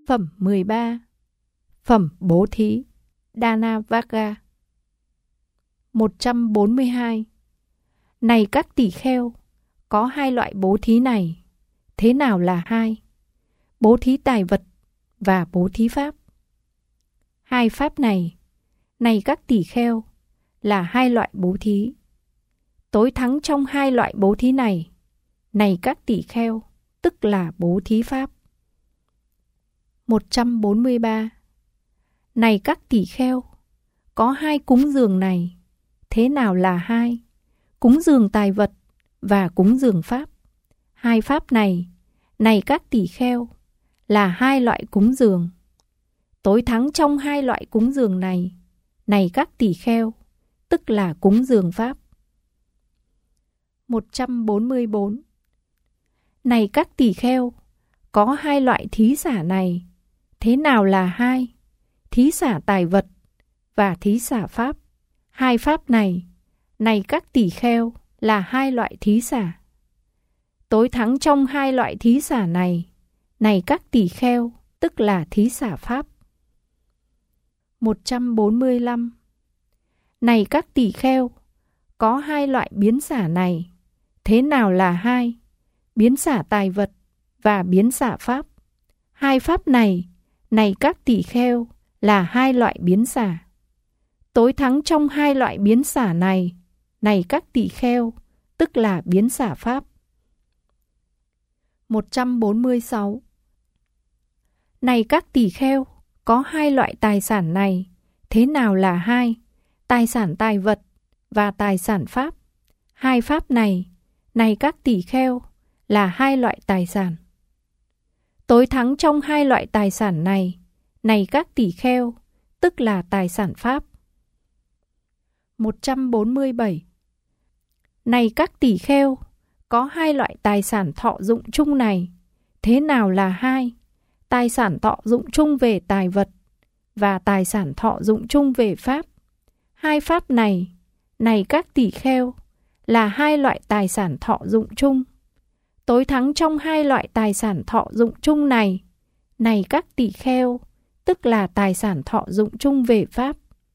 Phẩm 13. Phẩm bố thí Dhanavagga. 142. Này các tỳ kheo, có hai loại bố thí này. Thế nào là hai? Bố thí tài vật và bố thí pháp. Hai pháp này, này các tỳ kheo, là hai loại bố thí. Tối thắng trong hai loại bố thí này, này các tỳ kheo, tức là bố thí pháp. 143. Này các tỳ kheo, có hai cúng dường này. Thế nào là hai? Cúng dường tài vật và cúng dường pháp. Hai pháp này, này các tỳ kheo, là hai loại cúng dường. Tối thắng trong hai loại cúng dường này, này các tỳ kheo, tức là cúng dường pháp. 144. Này các tỳ kheo, có hai loại thí xả này. Thế nào là hai? Thí xả tài vật và thí xả pháp. Hai pháp này, này các tỳ kheo, là hai loại thí xả. Tối thắng trong hai loại thí xả này, này các tỳ kheo, tức là thí xả pháp. 145. Này các tỳ kheo, có hai loại biến xả này. Thế nào là hai? Biến xả tài vật và biến xả pháp. Hai pháp này, này các tỳ kheo, là hai loại biến xả. Tối thắng trong hai loại biến xả này, này các tỳ kheo, tức là biến xả pháp. 146. Này các tỳ kheo, có hai loại tài sản này. Thế nào là hai? Tài sản tài vật và tài sản pháp. Hai pháp này, này các tỳ kheo, là hai loại tài sản. Tối thắng trong hai loại tài sản này, này các tỳ kheo, tức là tài sản pháp. 147. Này các tỳ kheo, có hai loại tài sản thọ dụng chung này. Thế nào là hai? Tài sản thọ dụng chung về tài vật và tài sản thọ dụng chung về pháp. Hai pháp này, này các tỳ kheo, là hai loại tài sản thọ dụng chung. Tối thắng trong hai loại tài sản thọ dụng chung này, này các tỳ kheo, tức là tài sản thọ dụng chung về pháp.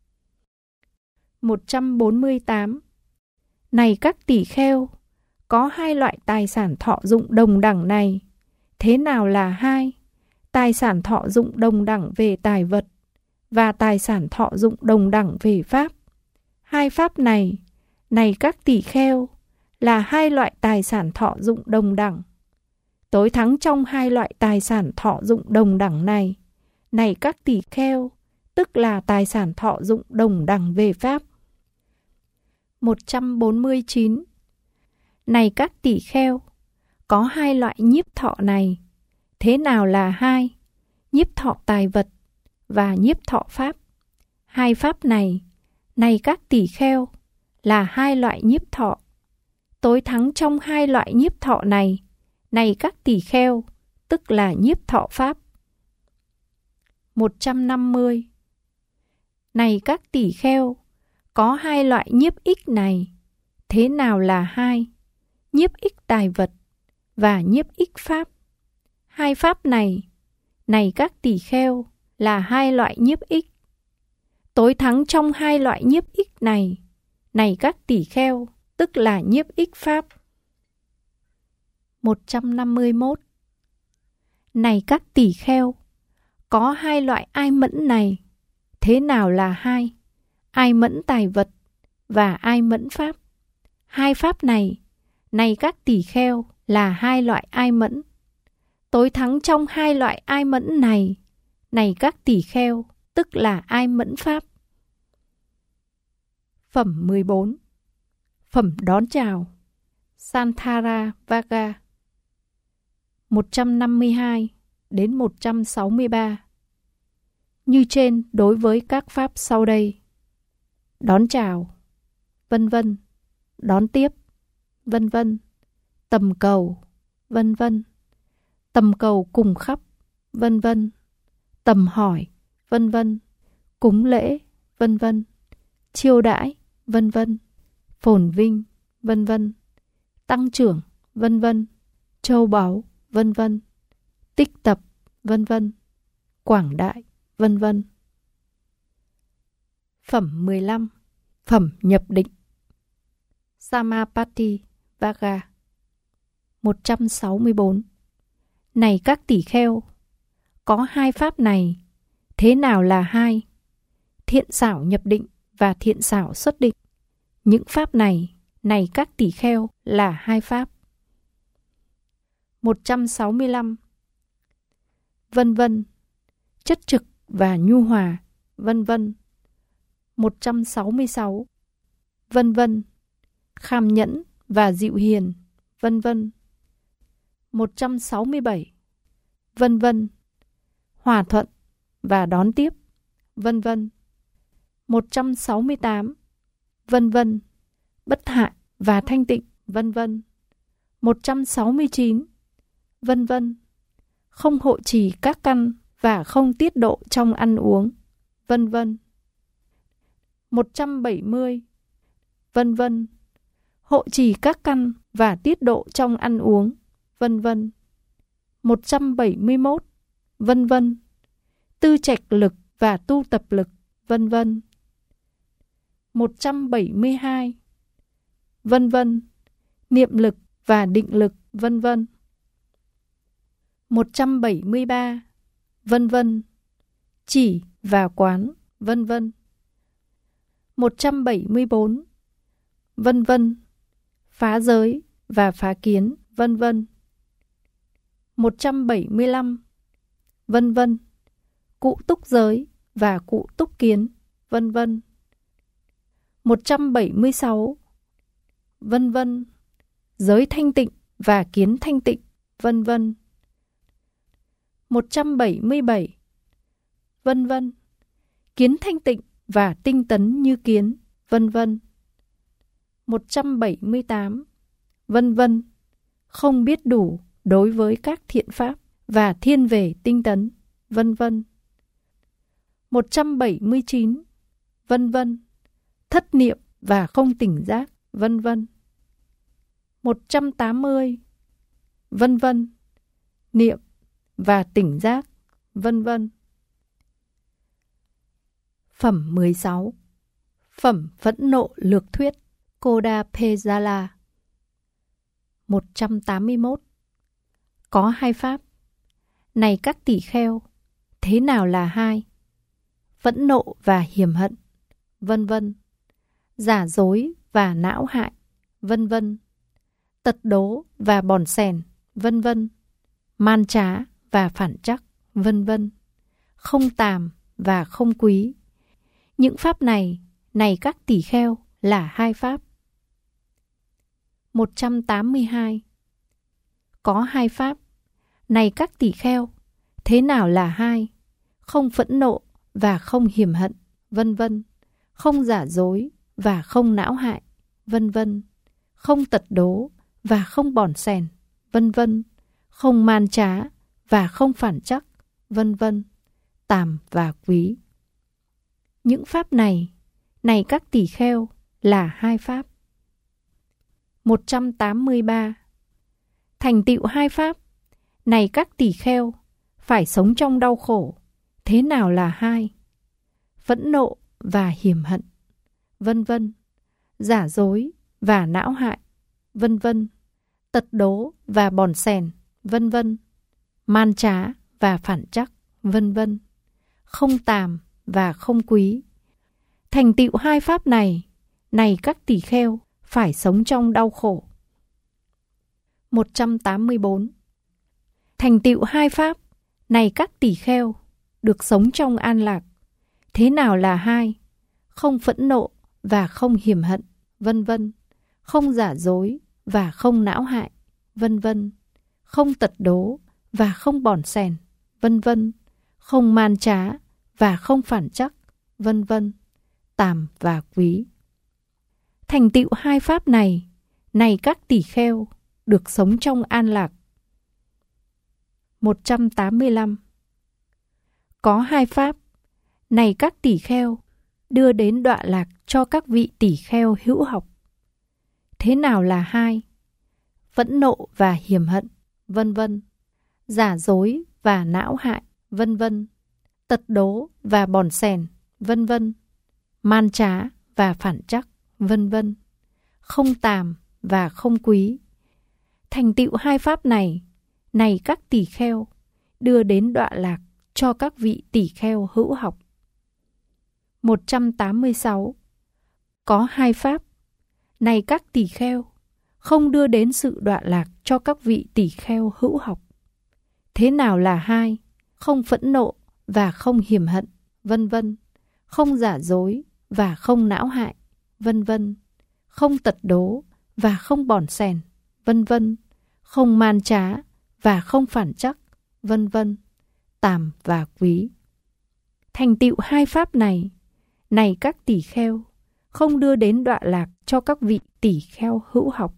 148. Này các tỳ kheo, có hai loại tài sản thọ dụng đồng đẳng này. Thế nào là hai? Tài sản thọ dụng đồng đẳng về tài vật và tài sản thọ dụng đồng đẳng về pháp. Hai pháp này, này các tỳ kheo, là hai loại tài sản thọ dụng đồng đẳng. Tối thắng trong hai loại tài sản thọ dụng đồng đẳng này, này các tỳ kheo, tức là tài sản thọ dụng đồng đẳng về pháp. 149. Này các tỳ kheo, có hai loại nhiếp thọ này. Thế nào là hai? Nhiếp thọ tài vật và nhiếp thọ pháp. Hai pháp này, này các tỳ kheo, là hai loại nhiếp thọ. Tối thắng trong hai loại nhiếp thọ này, này các tỳ kheo, tức là nhiếp thọ pháp. 150. Này các tỳ kheo, có hai loại nhiếp ích này. Thế nào là hai? Nhiếp ích tài vật và nhiếp ích pháp. Hai pháp này, này các tỳ kheo, là hai loại nhiếp ích. Tối thắng trong hai loại nhiếp ích này, này các tỳ kheo, tức là nhiếp ích pháp. 151. Này các tỳ kheo, có hai loại ai mẫn này. Thế nào là hai? Ai mẫn tài vật và ai mẫn pháp. Hai pháp này, này các tỳ kheo, là hai loại ai mẫn. Tối thắng trong hai loại ai mẫn này, này các tỳ kheo, tức là ai mẫn pháp. Phẩm 14. Phẩm đón chào Santharavagga. 152 đến 163. Như trên đối với các pháp sau đây: đón chào, vân vân, đón tiếp, vân vân, tầm cầu, vân vân, tầm cầu cùng khắp, vân vân, tầm hỏi, vân vân, cúng lễ, vân vân, chiêu đãi, vân vân, phồn vinh, vân vân, tăng trưởng, vân vân, châu báu, vân vân, tích tập, vân vân, quảng đại, vân vân. Phẩm 15. Phẩm nhập định. Samapatti Vaga. 164. Này các tỷ kheo, có hai pháp này, thế nào là hai? Thiện xảo nhập định và thiện xảo xuất định. Những pháp này, này các tỷ kheo, là hai pháp. 165. Vân vân, chất trực và nhu hòa, vân vân. 166. Vân vân, kham nhẫn và dịu hiền, vân vân. 167. Vân vân, hòa thuận và đón tiếp, vân vân. 168. Vân vân, bất hại và thanh tịnh, vân vân. 169. Vân vân, không hộ trì các căn và không tiết độ trong ăn uống, vân vân. 170. Vân vân, hộ trì các căn và tiết độ trong ăn uống, vân vân. 171. Vân vân, tư trạch lực và tu tập lực, vân vân. 172. Vân vân, niệm lực và định lực, vân vân. 173. Vân vân, chỉ và quán, vân vân. 174. Vân vân, phá giới và phá kiến, vân vân. 175. Vân vân, cụ túc giới và cụ túc kiến, vân vân. 176. Vân vân, giới thanh tịnh và kiến thanh tịnh, vân vân. 177. Vân vân, kiến thanh tịnh và tinh tấn như kiến, vân vân. 178. Vân vân, không biết đủ đối với các thiện pháp và thiên về tinh tấn, vân vân. 179. Vân vân, thất niệm và không tỉnh giác, vân vân. 180. Vân vân, niệm và tỉnh giác, vân vân. Phẩm 16. Phẩm phẫn nộ lược thuyết, Kodapejala. 181. Có hai pháp. Này các tỷ kheo, thế nào là hai? Phẫn nộ và hiềm hận, vân vân. Giả dối và não hại, vân vân. Tật đố và bòn xèn, vân vân. Man trá và phản trắc, vân vân. Không tàm và không quý. Những pháp này, này các tỷ kheo, là hai pháp. 182. Có hai pháp. Này các tỷ kheo, thế nào là hai? Không phẫn nộ và không hiềm hận, vân vân. Không giả dối và không não hại, vân vân. Không tật đố và không bòn xèn, vân vân. Không man trá và không phản trắc, vân vân. Tàm và quý. Những pháp này, này các tỷ kheo, là hai pháp. 183. Thành tựu hai pháp. Này các tỷ kheo, phải sống trong đau khổ. Thế nào là hai? Phẫn nộ và hiềm hận, vân vân. Giả dối và não hại, vân vân. Tật đố và bòn xèn, vân vân. Man trá và phản trắc, vân vân. Không tàm và không quý. Thành tựu hai pháp này, này các tỷ kheo, phải sống trong đau khổ. 184. Thành tựu hai pháp, này các tỷ kheo, được sống trong an lạc. Thế nào là hai? Không phẫn nộ và không hiềm hận, vân vân. Không giả dối và không não hại, vân vân. Không tật đố và không bòn xèn, vân vân. Không man trá và không phản trắc, vân vân. Tàm và quý. Thành tựu hai pháp này, này các tỷ kheo, được sống trong an lạc. 185. Có hai pháp. Này các tỷ kheo, đưa đến đọa lạc cho các vị tỷ kheo hữu học. Thế nào là hai? Phẫn nộ và hiềm hận, vân vân. Giả dối và não hại, vân vân. tật đố và bòn xèn, vân vân, man trá và phản trắc, vân vân, không tàm và không quý. Thành tựu hai pháp này, này các tỳ kheo, đưa đến đọa lạc cho các vị tỳ kheo hữu học. 186. Có hai pháp, này các tỳ kheo, không đưa đến sự đọa lạc cho các vị tỳ kheo hữu học. Thế nào là hai? Không phẫn nộ và không hiềm hận, vân vân, không giả dối và không não hại, vân vân, không tật đố và không bòn xèn, vân vân, không man trá và không phản trắc, vân vân, tàm và quý. Thành tựu hai pháp này, này các tỳ kheo, không đưa đến đọa lạc cho các vị tỳ kheo hữu học.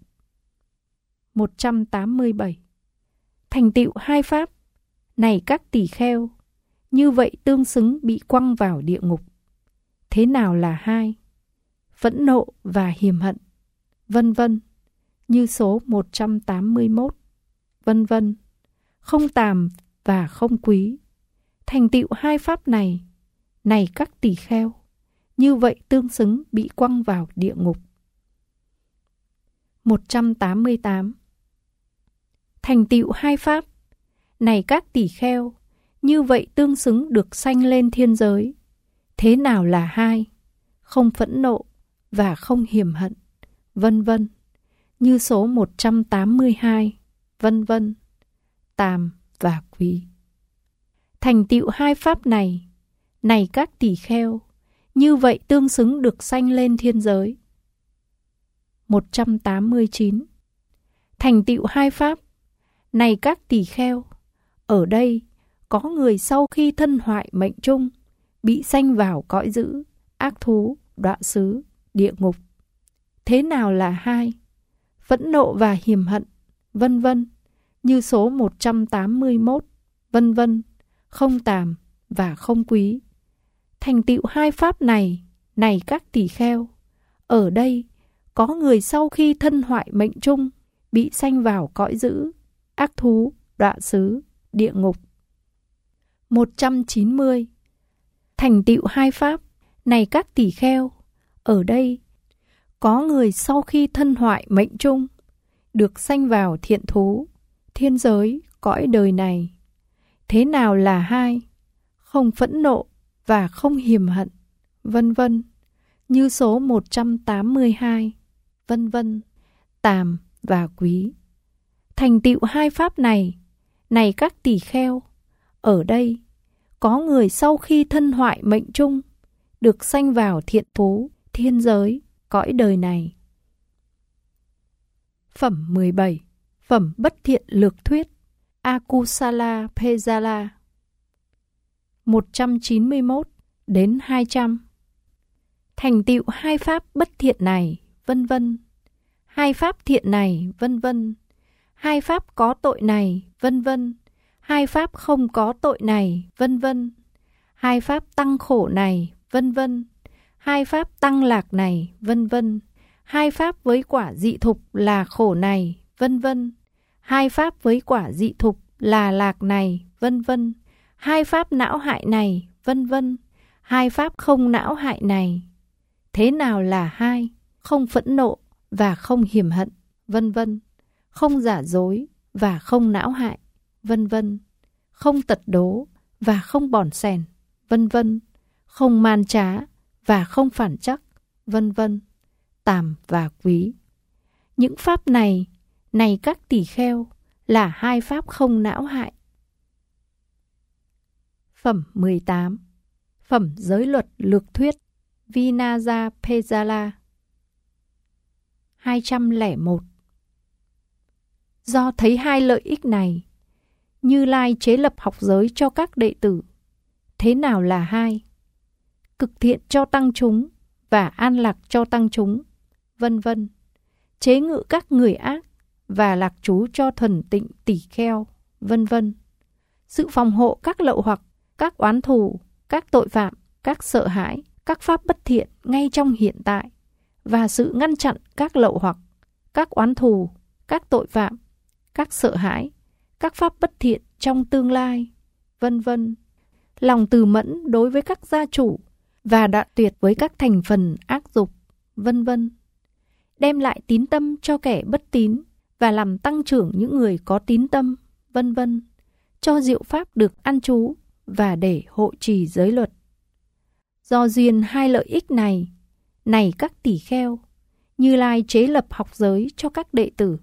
187. Thành tựu hai pháp, này các tỳ kheo, như vậy tương xứng bị quăng vào địa ngục. Thế nào là hai? Phẫn nộ và hiềm hận, vân vân, như số 181, vân vân, không tàm và không quý. Thành tựu hai pháp này, này các tỳ kheo, như vậy tương xứng bị quăng vào địa ngục. 188. Thành tựu hai pháp, này các tỳ kheo, như vậy tương xứng được sanh lên thiên giới. Thế nào là hai? Không phẫn nộ và không hiềm hận, vân vân, như số 182, vân vân, tàm và quý. Thành tựu hai pháp này, này các tỳ kheo, như vậy tương xứng được sanh lên thiên giới. 189. Thành tựu hai pháp, này các tỳ kheo, ở đây có người sau khi thân hoại mệnh chung, bị sanh vào cõi dữ, ác thú, đọa xứ, địa ngục. Thế nào là hai? Phẫn nộ và hiềm hận, vân vân, như số 181, vân vân, không tàm và không quý. Thành tựu hai pháp này, này các tỳ kheo, ở đây có người sau khi thân hoại mệnh chung, bị sanh vào cõi dữ, ác thú, đọa xứ, địa ngục. 190. Thành tựu hai pháp, này các tỳ kheo, ở đây có người sau khi thân hoại mệnh chung, được sanh vào thiện thú, thiên giới, cõi đời này. Thế nào là hai? Không phẫn nộ và không hiềm hận, vân vân, như số 182, vân vân, tàm và quý. Thành tựu hai pháp này, này các tỳ kheo, ở đây có người sau khi thân hoại mệnh chung, được sanh vào thiện thú, thiên giới, cõi đời này. Phẩm 17. Phẩm bất thiện lược thuyết, Akusala Pejala. 191 đến 200. Thành tựu hai pháp bất thiện này, vân vân, hai pháp thiện này, vân vân, hai pháp có tội này, vân vân, hai pháp không có tội này, vân vân, hai pháp tăng khổ này, vân vân, hai pháp tăng lạc này, vân vân, hai pháp với quả dị thục là khổ này, vân vân, hai pháp với quả dị thục là lạc này, vân vân, hai pháp não hại này, vân vân, hai pháp không não hại này. Thế nào là hai? Không phẫn nộ và không hiềm hận, vân vân, không giả dối và không não hại, vân vân, không tật đố và không bòn xèn, vân vân, không man trá và không phản trắc, vân vân, tàm và quý. Những pháp này, này các tỳ kheo, là hai pháp không não hại. Phẩm 18. Phẩm giới luật lược thuyết, Vinaja Pejala. 201. Do thấy hai lợi ích này, Như Lai chế lập học giới cho các đệ tử. Thế nào là hai? Cực thiện cho tăng chúng và an lạc cho tăng chúng, vân vân, chế ngự các người ác và lạc trú cho thuần tịnh tỷ kheo, vân vân, sự phòng hộ các lậu hoặc, các oán thù, các tội phạm, các sợ hãi, các pháp bất thiện ngay trong hiện tại, và sự ngăn chặn các lậu hoặc, các oán thù, các tội phạm, các sợ hãi, các pháp bất thiện trong tương lai, vân vân, lòng từ mẫn đối với các gia chủ và đoạn tuyệt với các thành phần ác dục, vân vân. Đem lại tín tâm cho kẻ bất tín và làm tăng trưởng những người có tín tâm, vân vân. Cho diệu pháp được an trú và để hộ trì giới luật. Do duyên hai lợi ích này, này các tỷ kheo, Như Lai chế lập học giới cho các đệ tử.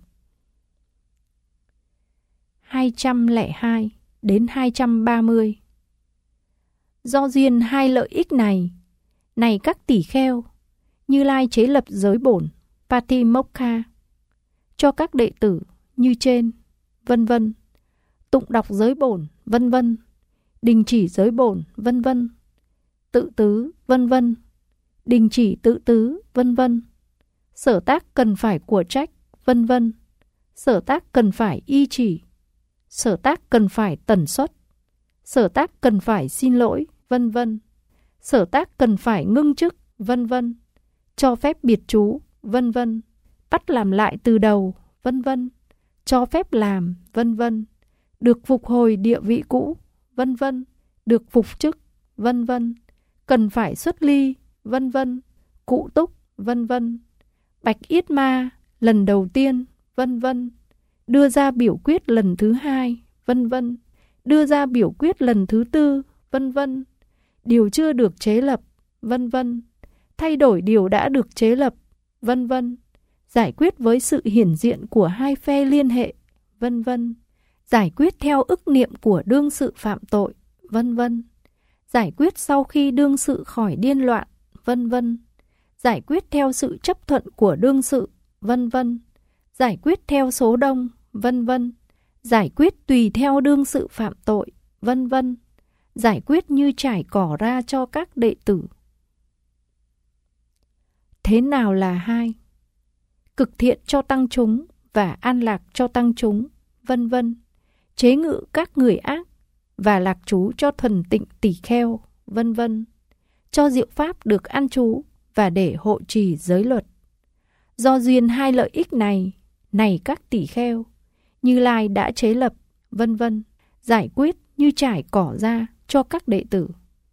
202 đến 230. Do duyên hai lợi ích này, này các tỷ kheo, Như Lai chế lập giới bổn Patimokkha cho các đệ tử như trên, vân vân. Tụng đọc giới bổn, vân vân. Đình chỉ giới bổn, vân vân. Tự tứ, vân vân. Đình chỉ tự tứ, vân vân. Sở tác cần phải của trách, vân vân. Sở tác cần phải y chỉ. Sở tác cần phải tần suất. Sở tác cần phải xin lỗi, vân vân. Sở tác cần phải ngưng chức, vân vân. Cho phép biệt trú, vân vân. Bắt làm lại từ đầu, vân vân. Cho phép làm, vân vân. Được phục hồi địa vị cũ, vân vân. Được phục chức, vân vân. Cần phải xuất ly, vân vân. Cụ túc, vân vân. Bạch yết ma lần đầu tiên, vân vân. Đưa ra biểu quyết lần thứ hai, vân vân. Đưa ra biểu quyết lần thứ tư, vân vân. Điều chưa được chế lập, vân vân. Thay đổi điều đã được chế lập, vân vân. Giải quyết với sự hiển diện của hai phe liên hệ, vân vân. Giải quyết theo ức niệm của đương sự phạm tội, vân vân. Giải quyết sau khi đương sự khỏi điên loạn, vân vân. Giải quyết theo sự chấp thuận của đương sự, vân vân. Giải quyết theo số đông, vân vân. Giải quyết tùy theo đương sự phạm tội, vân vân. Giải quyết như trải cỏ ra cho các đệ tử. Thế nào là hai? Cực thiện cho tăng chúng và an lạc cho tăng chúng, vân vân. Chế ngự các người ác và lạc trú cho thuần tịnh tỷ kheo, vân vân. Cho diệu pháp được an trú và để hộ trì giới luật. Do duyên hai lợi ích này, này các tỷ kheo, Như Lai đã chế lập, vân vân. Giải quyết như trải cỏ ra cho các đệ tử.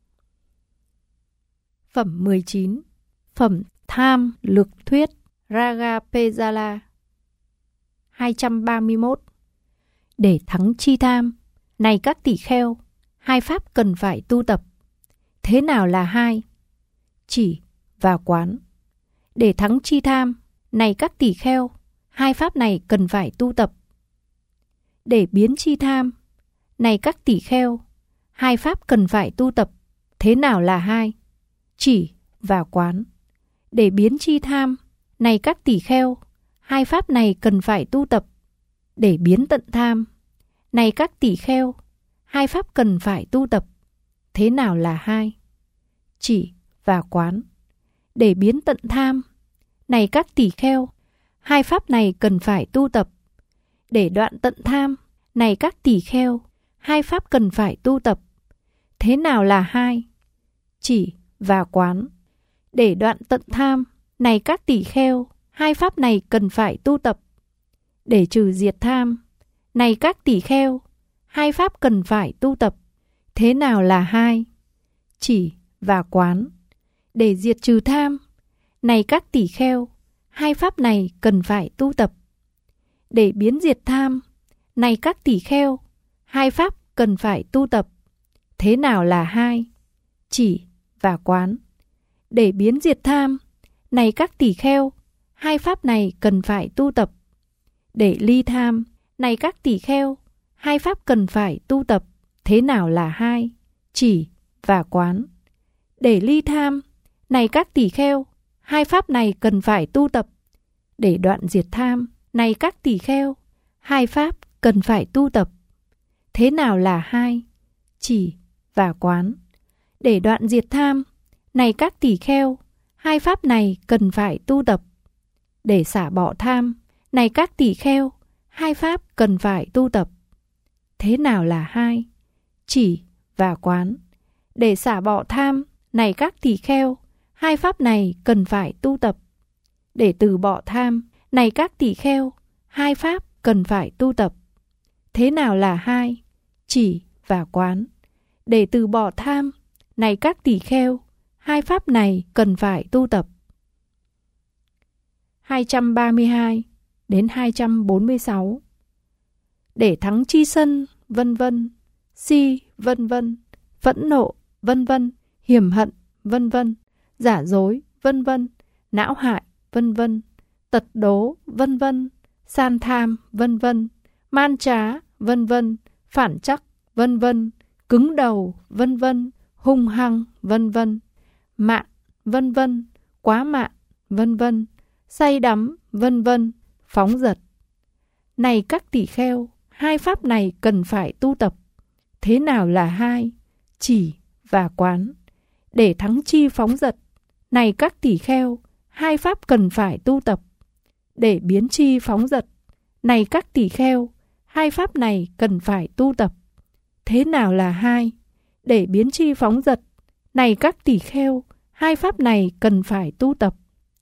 Phẩm 19. Phẩm tham lược thuyết Raga Pejala. 231. Để thắng chi tham, này các tỷ kheo, hai pháp cần phải tu tập. Thế nào là hai? Chỉ và quán. Để thắng chi tham, này các tỷ kheo, hai pháp này cần phải tu tập. Để biến chi tham, này các tỷ kheo, hai pháp cần phải tu tập. Thế nào là hai? Chỉ và quán. Để biến chi tham, này các tỷ kheo, hai pháp này cần phải tu tập. Để biến tận tham, này các tỷ kheo, hai pháp cần phải tu tập. Thế nào là hai? Chỉ và quán. Để biến tận tham, này các tỷ kheo, hai pháp này cần phải tu tập. Để đoạn tận tham, này các tỷ kheo, hai pháp cần phải tu tập. Thế nào là hai? Chỉ và quán. Để đoạn tận tham, này các tỷ kheo, hai pháp này cần phải tu tập. Để trừ diệt tham, này các tỷ kheo, hai pháp cần phải tu tập. Thế nào là hai? Chỉ và quán. Để diệt trừ tham, này các tỷ kheo, hai pháp này cần phải tu tập. Để biến diệt tham, này các tỷ kheo, hai pháp cần phải tu tập. Thế nào là hai? Chỉ và quán. Để biến diệt tham, này các tỷ kheo, hai pháp này cần phải tu tập. Để ly tham, này các tỷ kheo, hai pháp cần phải tu tập. Thế nào là hai? Chỉ và quán. Để ly tham, này các tỷ kheo, hai pháp này cần phải tu tập. Để đoạn diệt tham, này các tỷ kheo, hai pháp cần phải tu tập. Thế nào là hai? Chỉ và quán. Để đoạn diệt tham, này các tỷ kheo, hai pháp này cần phải tu tập. Để xả bỏ tham, này các tỷ kheo, hai pháp cần phải tu tập. Thế nào là hai? Chỉ và quán. Để xả bỏ tham, này các tỷ kheo, hai pháp này cần phải tu tập. Để từ bỏ tham, này các tỷ kheo, hai pháp cần phải tu tập. Thế nào là hai? Chỉ và quán. Để từ bỏ tham, này các tỳ kheo, hai pháp này cần phải tu tập. 232 đến 246. Để thắng chi sân, vân vân, si, vân vân, phẫn nộ, vân vân, hiềm hận, vân vân, giả dối, vân vân, não hại, vân vân, tật đố, vân vân, san tham, vân vân, man trá, vân vân, phản trắc, vân vân, cứng đầu, vân vân, hung hăng, vân vân, mạn, vân vân, quá mạn, vân vân, say đắm, vân vân, phóng dật. Này các tỳ kheo, hai pháp này cần phải tu tập. Thế nào là hai? Chỉ và quán. Để thắng chi phóng dật, này các tỳ kheo, hai pháp cần phải tu tập. Để biến chi phóng dật, này các tỳ kheo, hai pháp này cần phải tu tập. Thế nào là hai? Để biến chi phóng dật, này các tỳ kheo, hai pháp này cần phải tu tập.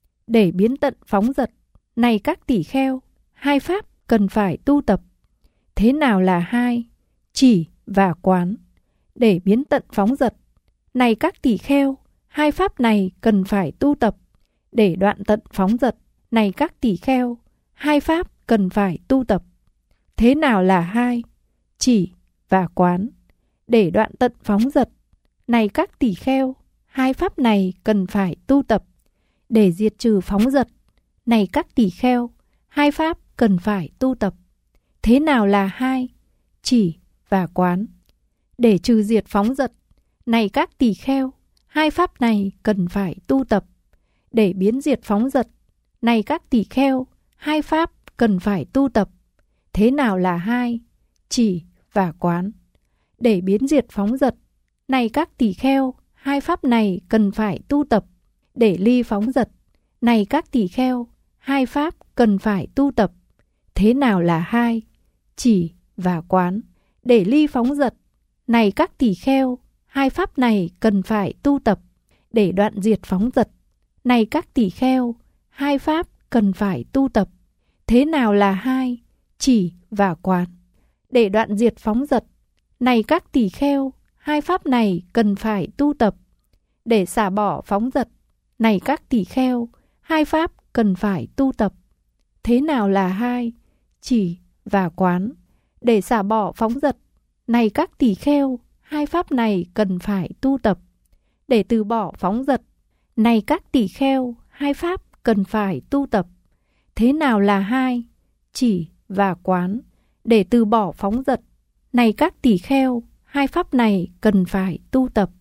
Để biến tận phóng dật, này các tỳ kheo, hai pháp cần phải tu tập. Thế nào là hai? Chỉ và quán. Để biến tận phóng dật, này các tỳ kheo, hai pháp này cần phải tu tập. Để đoạn tận phóng dật, này các tỳ kheo, hai pháp cần phải tu tập. Thế nào là hai? Chỉ và quán. Để đoạn tận phóng dật, này các tỳ kheo, hai pháp này cần phải tu tập. Để diệt trừ phóng dật, này các tỳ kheo, hai pháp cần phải tu tập. Thế nào là hai? Chỉ và quán. Để trừ diệt phóng dật, này các tỳ kheo, hai pháp này cần phải tu tập. Để biến diệt phóng dật, này các tỳ kheo, hai pháp cần phải tu tập. Thế nào là hai? Chỉ và quán. Để biến diệt phóng dật, này các tỳ kheo, hai pháp này cần phải tu tập. Để ly phóng dật, này các tỳ kheo, hai pháp cần phải tu tập. Thế nào là hai? Chỉ và quán. Để ly phóng dật, này các tỳ kheo, hai pháp này cần phải tu tập. Để đoạn diệt phóng dật, này các tỳ kheo, hai pháp cần phải tu tập. Thế nào là hai? Chỉ và quán. Để đoạn diệt phóng dật, này các tỳ kheo, hai pháp này cần phải tu tập. Để xả bỏ phóng dật, này các tỳ kheo, hai pháp cần phải tu tập. Thế nào là hai? Chỉ và quán. Để xả bỏ phóng dật, này các tỳ kheo, hai pháp này cần phải tu tập. Để từ bỏ phóng dật, này các tỳ kheo, hai pháp cần phải tu tập. Thế nào là hai? Chỉ và quán. Để từ bỏ phóng dật, này các tỳ kheo, hai pháp này cần phải tu tập.